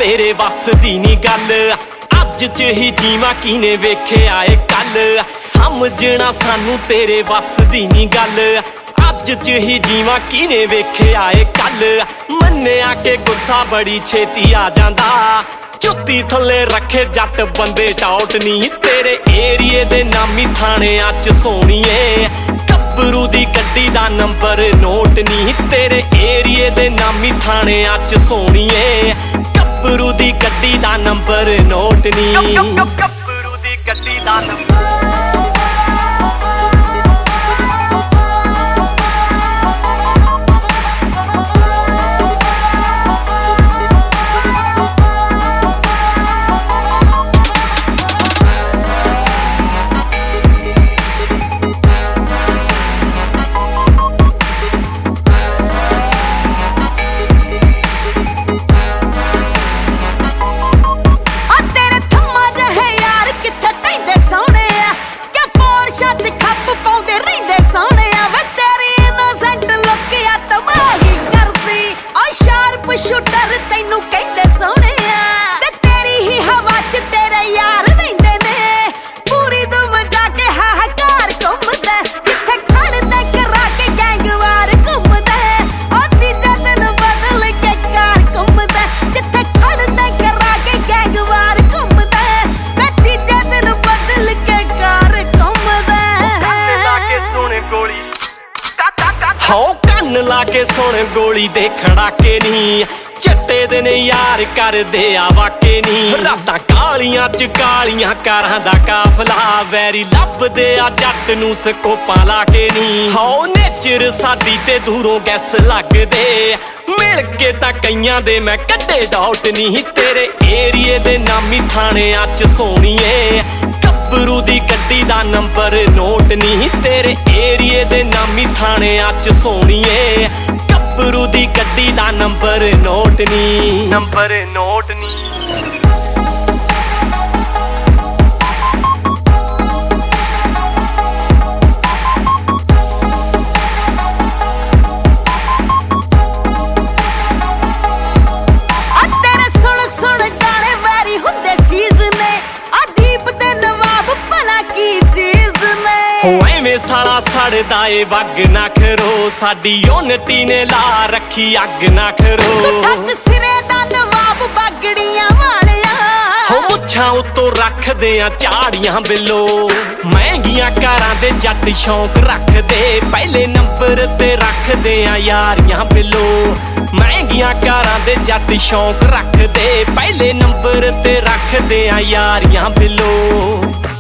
तेरे वस दी नी गल। अज च ही जीवा किने वेखिया ए कल, समझना सानू तेरे वस दी नी गल। अज च ही जीवा किने वेखिया ए कल, मन्निया के गुस्सा बड़ी छेती आ जांदा। जुत्ती थले रखे जट बंदे टाउट नी, तेरे एरिए दे नामी थाणियां च सोहणीए। गब्बरू दी गड्डी दा नंबर नोट नी, तेरे एरिए दे नामी थाणियां च सोहणीए। गब्बरू दी गड्डी दा नंबर नोट नी, गब्बरू दी गड्डी दा नंबर। शूटर तैनू कहंदे सोहणिया, ते तेरी ही हवा च तेरे यार रहिंदे ने। पूरी दुम जाके हाहाकार घुमदा, जिथे खड़दा करा के गैंगवार घुमदा। और तीजा दिन बदल के कार घुमदा, जिथे खड़दा करा के गैंगवार घुमदा। मैं तीजा दिन बदल के कार घुमदा। कन्न लाके सुन गोली, हो कन्न लाके सुन गोली दे खड़ाके नी। चट्टे दिन यार कर दे वाके नी, रातां कालियां च कालियां कारां दा काफला। वैरी लभदे आ जट नू स्कोपां लाके नी। हो नेचर साडी ते दूरों गैस लगदे, मिल के तां कईयां दे मैं कड्डे डाउट नी। तेरे एरिए दे नामी थाणियां च सोहणीए। गब्बरू दी गड्डी दा नंबर नोट नी, तेरे एरिए दे नामी थाणियां च सोहणीए। गब्बरू दी गड्डी दा नंबर नोट नी, नंबर नोट नी। साला सड़दा ए वग ना खरो, साडी यूनिटी ने ला रखी अग ना खरो। ठक सिरे दा नवाब बागड़ियां वालिया, हो मुछां उत्तों रखदे आ झाड़ियां बिलो। महंगियां कारां दे जट शौक रखदे, पहले नंबर ते रखदे आ यारियां बिलो। महंगियां कारां दे जट शौक रखदे, पहले नंबर ते रखदे आ यारियां बिलो।